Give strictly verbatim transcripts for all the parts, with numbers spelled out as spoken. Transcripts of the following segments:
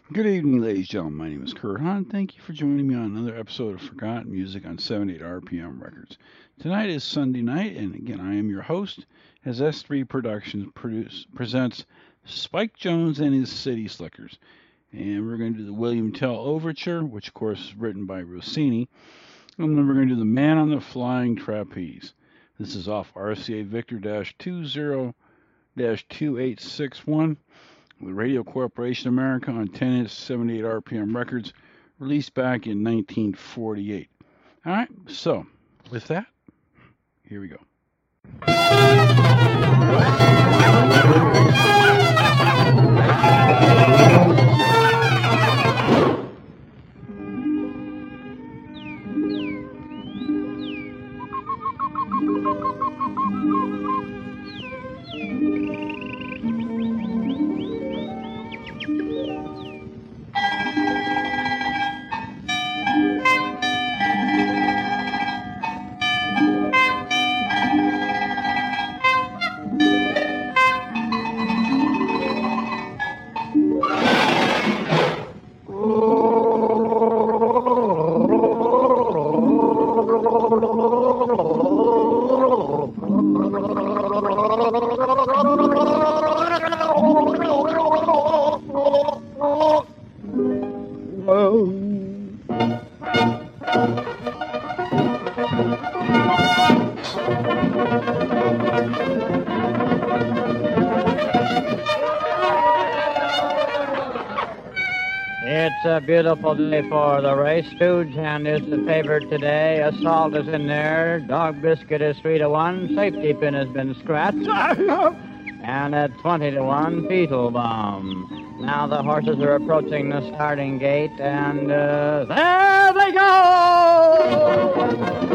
Good evening, ladies and gentlemen. My name is Kurt Hunt. Thank you for joining me on another episode of Forgotten Music on seventy-eight R P M Records. Tonight is Sunday night, and again, I am your host as S three Productions produce, presents Spike Jones and his City Slickers. And we're going to do the William Tell Overture, which, of course, is written by Rossini. And then we're going to do the Man on the Flying Trapeze. This is off R C A Victor two zero two eight six one. With Radio Corporation America on ten inch seventy-eight R P M records, released back in nineteen forty-eight. All right, so with that, here we go. It's a beautiful day for the race. Stooge Hand is the favorite today. Assault is in there. Dog Biscuit is three to one. Safety Pin has been scratched. And at twenty to one, Fetal Bomb. Now the horses are approaching the starting gate, and uh, there they go!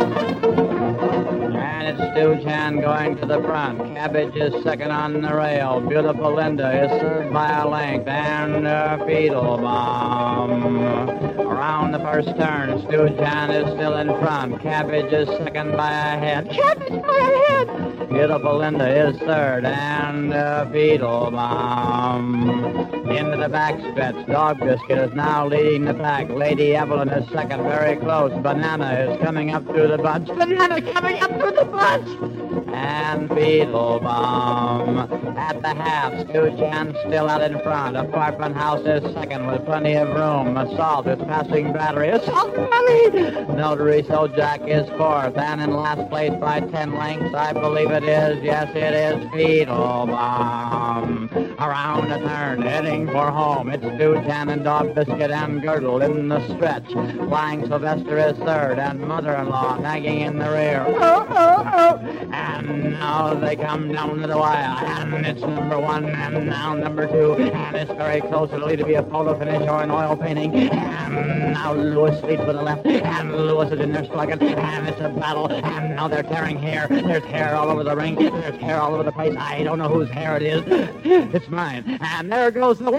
And it's Stooge Hand going to the front. Cabbage is second on the rail. Beautiful Linda is third by a length. And uh, Fetal Bomb. Around the first turn, Stooge Hand is still in front. Cabbage is second by a head. Cabbage by a head! Beautiful Linda is third. And uh, Fetal Bomb. Into the backstretch. Dog Biscuit is now leading the pack. Lady Evelyn is second, very close. Banana is coming up through the bunch. Banana coming up through the bunch. And Fetal Bomb. At the half, Stooge Hand still out in front. Apartment House is second with plenty of room. Assault is passing Battery. Assault Battery! Notary Sojak is fourth. And in last place by ten lengths, I believe it is. Yes, it is Fetal Bomb. Around the turn, heading for home. It's Stooge Hand and Dog Biscuit and Girdle in the stretch. Flying Sylvester is third, and Mother-in-Law nagging in the rear. Oh, oh, oh. And now they come down to the wire, and it's number one, and now number two, and it's very close. It'll either be a photo finish or an oil painting. And now Lewis leads for the left, and Lewis is in there slugging, and it's a battle, and now they're tearing hair. There's hair all over the ring. There's hair all over the place. I don't know whose hair it is. It's mine. And there goes the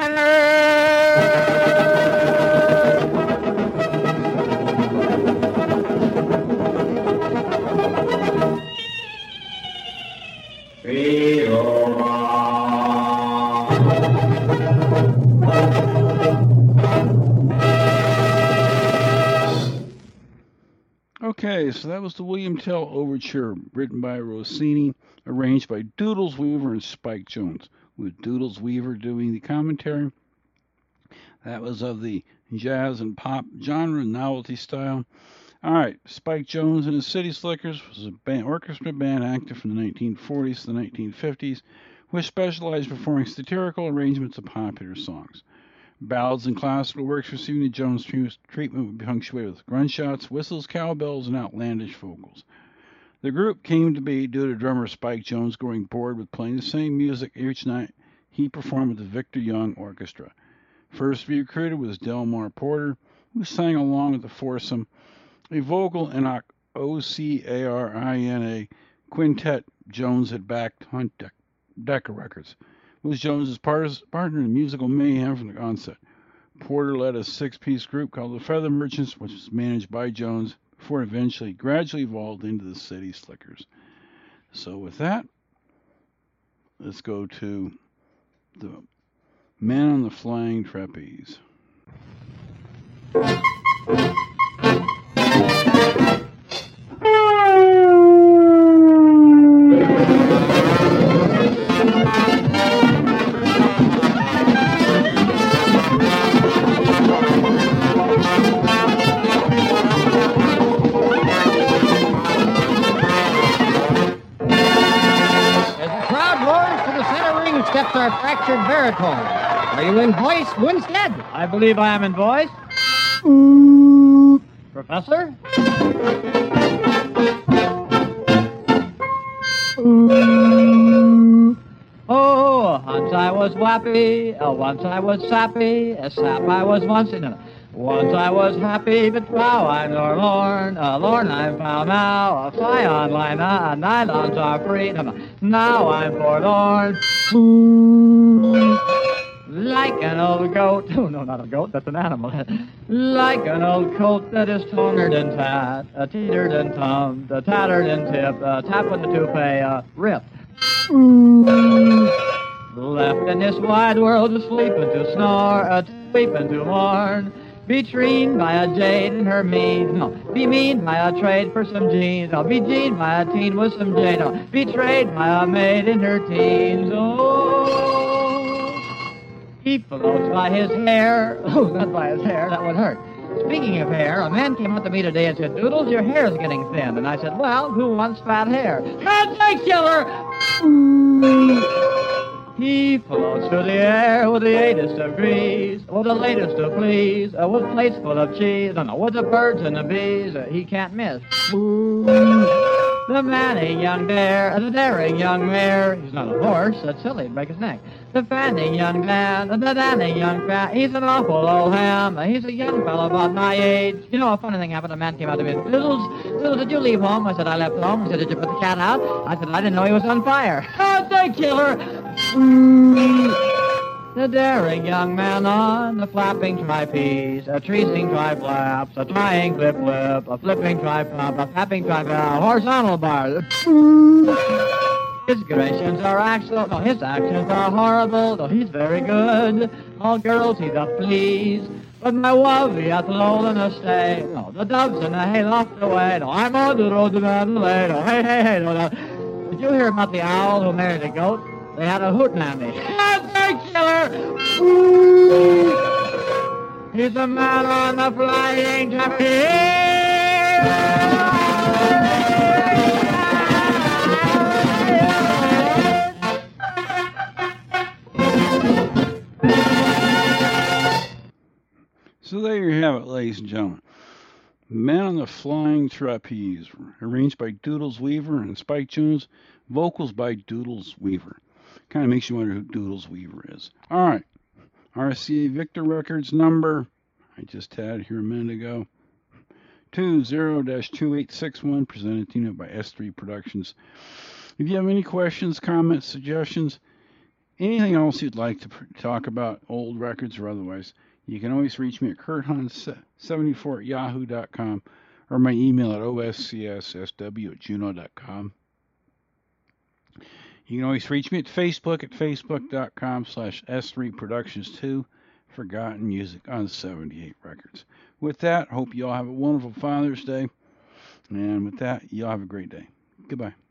winner! Okay, so that was the William Tell Overture, written by Rossini, arranged by Doodles Weaver and Spike Jones, with Doodles Weaver doing the commentary. That was of the jazz and pop genre, novelty style. All right, Spike Jones and his City Slickers was a band, orchestra band active from the nineteen forties to the nineteen fifties, which specialized in performing satirical arrangements of popular songs. Ballads and classical works receiving the Jones treatment would be punctuated with gunshots, whistles, cowbells, and outlandish vocals. The group came to be due to drummer Spike Jones growing bored with playing the same music each night he performed with the Victor Young Orchestra. First recruited was Delmar Porter, who sang along with the foursome, a vocal and O C A R I N A quintet Jones had backed Hunt Decca Records. Was Jones's partner in musical mayhem from the onset. Porter led a six-piece group called the Feather Merchants, which was managed by Jones before it eventually gradually evolved into the City Slickers. So with that, let's go to the Man on the Flying Trapeze. Steps are fractured baritone. Are you in voice, Winstead? I believe I am in voice. Professor? Oh, once I was wappy, uh, once I was sappy, a sap I was once in a... Once I was happy, but now I'm forlorn. Uh, Lorn, I'm found now. A fly on line, uh, nylons are free. No, no. Now I'm forlorn. Like an old goat. Oh, no, not a goat. That's an animal. Like an old coat that is tonered and tat, uh, teetered and tumbed, uh, tattered and tipped, uh, tap with the toupee, uh, ripped. Left in this wide world to sleep and to snore, uh, to sleep and to mourn. Betrayed by a jade in her means, no, be mean by a trade for some jeans, no, be jeaned by a teen with some jade, no, betrayed by a maid in her teens, oh, he floats by his hair, oh, not by his hair, that would hurt. Speaking of hair, a man came up to me today and said, Doodles, your hair's getting thin, and I said, well, who wants fat hair? That's killer! He floats through the air with the latest of degrees, with the latest of fleas, uh, with plates full of cheese, no, no, with the birds and the bees, uh, he can't miss. The manning young dare, the daring young mare, he's not a horse, that's silly, it'd break his neck. The fanning young man, the danning young fat, he's an awful old ham, he's a young fellow about my age. You know, a funny thing happened, a man came out to me and said, Doodles, Doodles, did you leave home? I said, I left home. He said, did you put the cat out? I said, I didn't know he was on fire. Oh, the killer! The daring young man on the flapping trapeze, a treacing tri-flaps, a trying flip-flip, a flipping tri-flap, a flapping tri-flap, a horizontal bar. His grations are actual, no, his actions are horrible, though he's very good. All girls he doth please, but my love he hath lulled in a stay. No, the doves in the hayloft away, no, I'm on the road to Mandalay, no, hey, hey, hey, no, no. Did you hear about the owl who married a goat? They had a hootenanny. Killer! He's a man on the flying trapeze. So there you have it, ladies and gentlemen. Man on the Flying Trapeze, arranged by Doodles Weaver and Spike Jones, vocals by Doodles Weaver. Kind of makes you wonder who Doodles Weaver is. All right, R C A Victor Records number, I just had here a minute ago, two zero dash two eight six one, presented to you by S three Productions. If you have any questions, comments, suggestions, anything else you'd like to talk about, old records or otherwise, you can always reach me at kurt hunt seventy-four at yahoo dot com or my email at o s c s s w at juno dot com. You can always reach me at Facebook at facebook dot com slash S three Productions two, Forgotten Music on seventy-eight Records. With that, hope you all have a wonderful Father's Day. And with that, you all have a great day. Goodbye.